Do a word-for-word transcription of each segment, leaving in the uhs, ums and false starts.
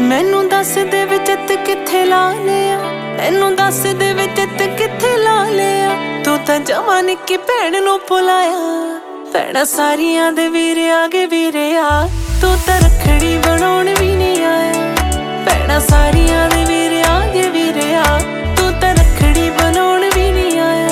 मैनू दस दे विच इत्त कित्थे ला लिया, मैनू दस दे विच इत्त कित्थे ला लिया। तू तां जमां निक्की भैण नूं भुलाया, भैणां सारियां दे वीरे आगे वीरे आ, तू तां रखड़ी बनाउण भी नहीं आया। भैणां सारियां दे वीरे आगे वीरे आ, तू तां रखड़ी बनाउण भी नहीं आया।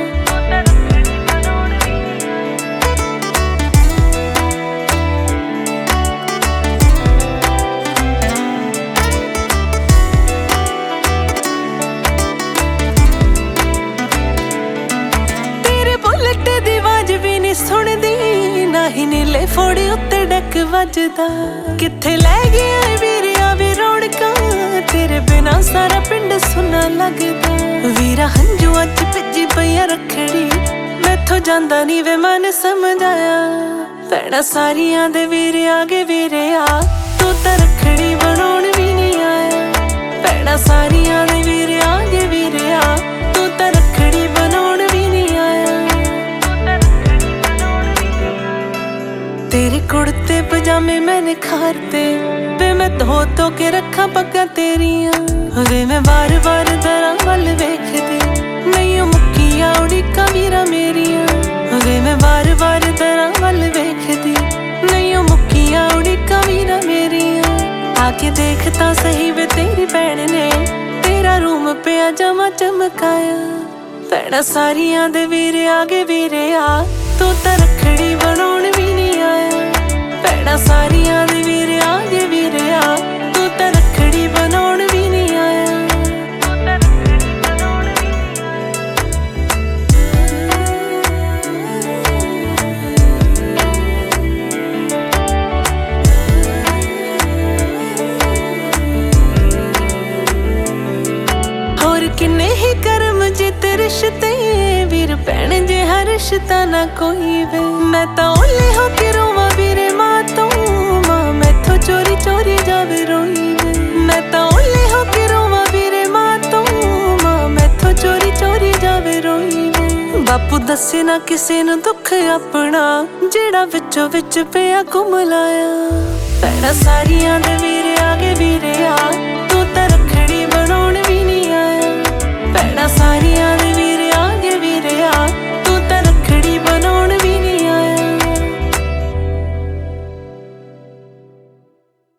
सुनदी नाही नीले फोड़ी उत्ते डक वजदा, कित्थे लै गया वीरिया वी रौनकां, तेरे बिना सारा पिंड सुना लगदा। वीरा हंजू अज भिजी पईया रखड़ी, मैथों जांदा नी वे मन समझाया। भैणां सारियां दे वीरे आगे वीरे आ, तू तां रखड़ी बनाउण भी नहीं आया। भैणां सारियां दे वीरे आगे वीरे आ, तू तां रखड़ी बनाउण भी नहीं आया। तेरे कुड़ते पजामे मैंने खारते, वे मैं धो धो के रखा पग्गां तेरियां। वे मैं बार बार दरां वल वेखदी, नहीं मुक्किया उड़ीकां वीरा मेरियां। वे मैं बार बार दरां वल वेखदी, नहीं मुक्किया उड़ीकां वीरा मेरियां। आके देख तां सही वे तेरी भैण ने, तेरा रूम पिया जमा चमकाया। भैणां सारियां दे वीरे आगे वीरे आ, तू तां रखड़ी बनाउण भी नहीं आया। भैणां सारियां दे वीरे आगे वीरे आ, तू तां रखड़ी बनाउण भी नहीं आया। होर किन्ने ही करम जित रिश्ते, वीर भैण जे हर रिश्ता ना कोई वे। मैं तां ओले हो के रोवां वीरे मां तों, मां मैथों चोरी चोरी जावे रोई वे। मैं तां ओले हो के रोवां वीरे मां तों, मां मैथों चोरी चोरी जावे रोई वे। बापू दस्से ना किसे नूं दुख अपना, जेड़ा विचों विच पिया कुमलाया। भैणां सारियां दे वीरे आगे वीरे आ,